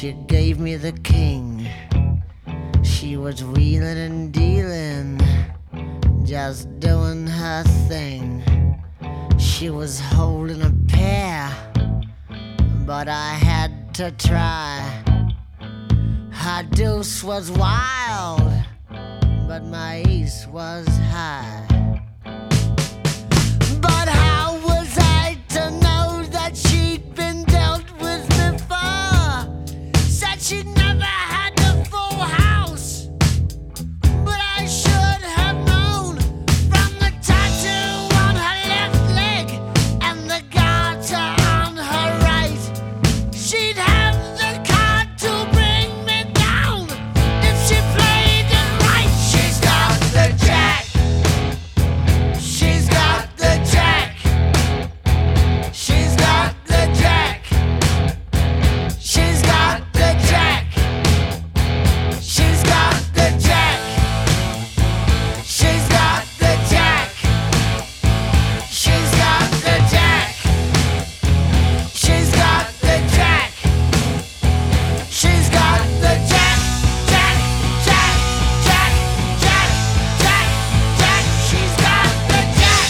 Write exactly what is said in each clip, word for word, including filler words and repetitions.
She gave me the king. She was wheeling and dealing, just doing her thing. She was holding a pair, but I had to try. Her deuce was wild, but my ace was high. But how was I to know that she'd been dealt with before? Said she'd never had the full house, but I should have known from the tattoo on her left leg and the garter on her right. She'd have the card to bring me down if she played it right. She's got the jack. She's got the jack. She's got the jack. She's got the jack. She's got the jack. She's got the jack. She's got the jack. She's got the jack. She's got the jack. Jack, jack, jack, jack, jack, jack. She's got the jack.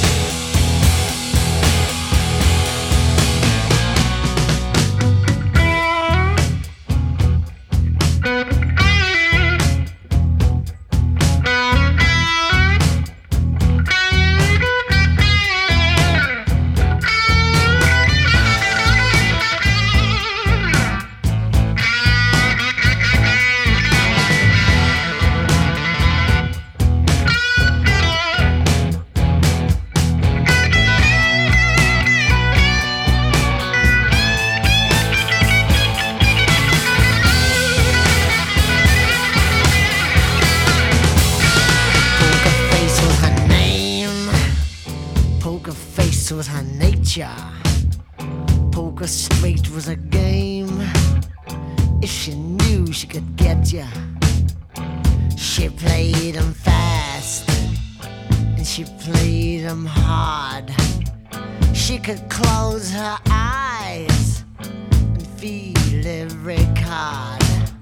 Poker face was her nature. Poker straight was a game. If she knew she could get ya, she played 'em fast and she played 'em hard. She could close her eyes and feel every card.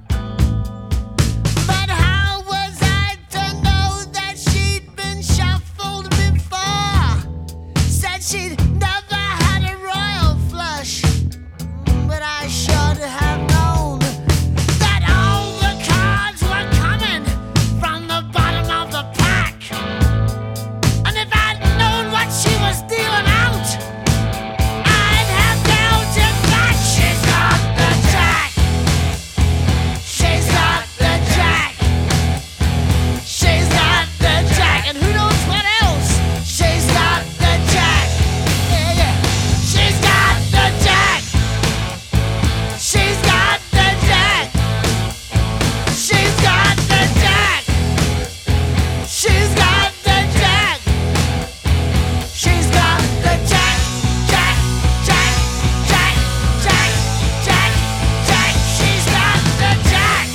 But how was I to know that she'd been shuffled before? Said she'd never had a royal flush, but I should have known that all the cards were coming from the bottom of the pack. And if I'd known what she was dealing out, I'd have dealt it back. She's got the jack. She's got the jack. She's got the jack. And who knows what else? She's got the jack. Yeah, yeah. She's got the jack. She's got the jack. She's got the jack. She's got the jack. She's got the jack. Jack, jack, jack, jack, jack, jack. She's got the jack.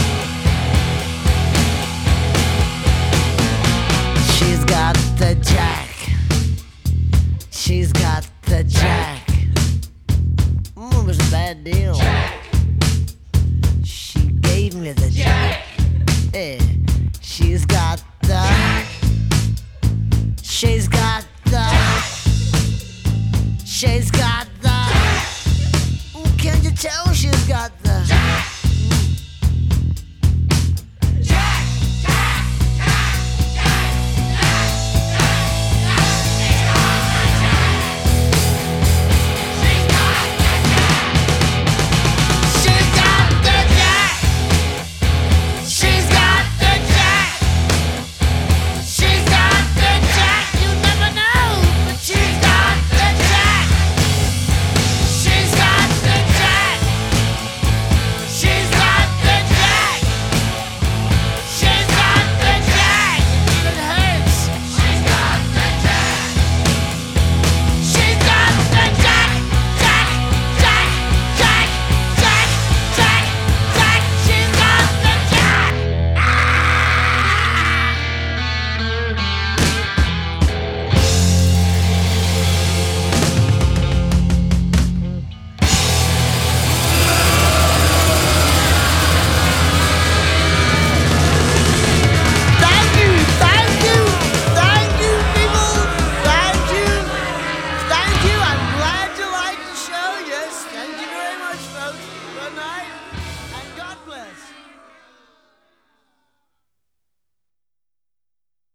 She's got the jack. She's got the jack. Mm, it was a bad deal. She gave me the jack. Yeah. She's got the jack. She's got the jack. She's got the jack. Can you tell she's got